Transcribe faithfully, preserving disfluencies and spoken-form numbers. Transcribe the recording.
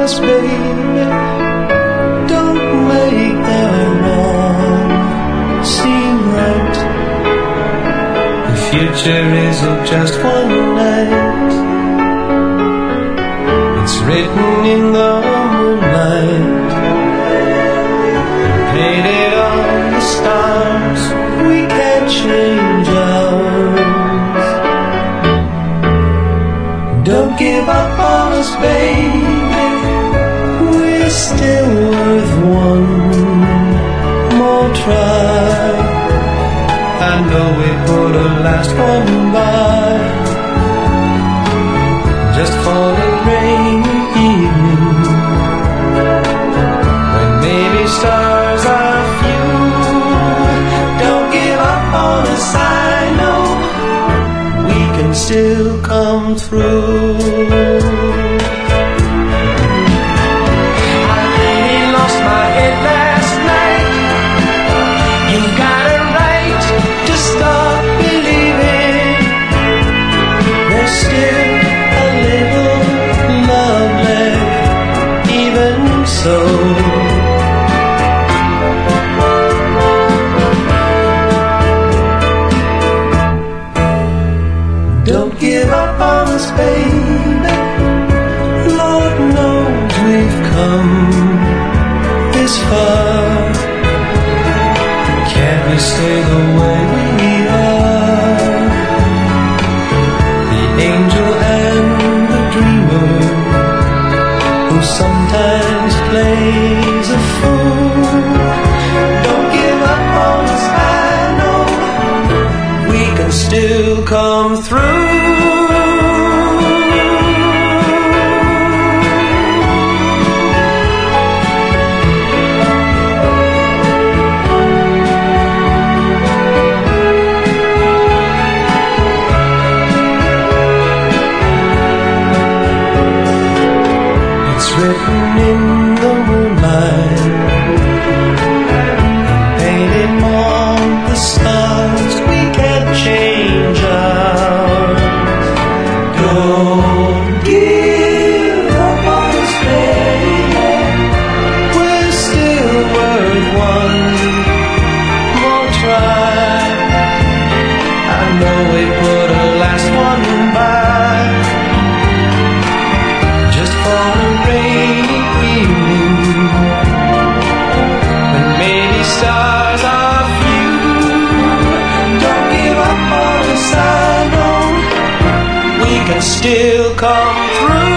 us, baby. Don't make the wrong seem right. The future isn't just one night. It's written in the moonlight, painted on the stars. We can't change ours. Don't give up on us, baby. We're still worth one more try. I know we put a last one by, just for the rainy evening, when maybe stars are few. Don't give up on us, I know we can still come through. I really lost my head last night. You got a right to stop believing. There's still a little love left, even so. Don't give up on us, baby. Lord knows we've come this far. Can't we stay the way we are? The angel and the dreamer, who sometimes plays a fool. Don't give up on us, I know we can still come through. It's written in the moonlight, painted on the stars. We can't change ours. Don't give up on us, baby. We're still worth one more try. I know we put a last one by, just for a rainy evening, when maybe stars are few. Don't give up on us, I know we can still come through.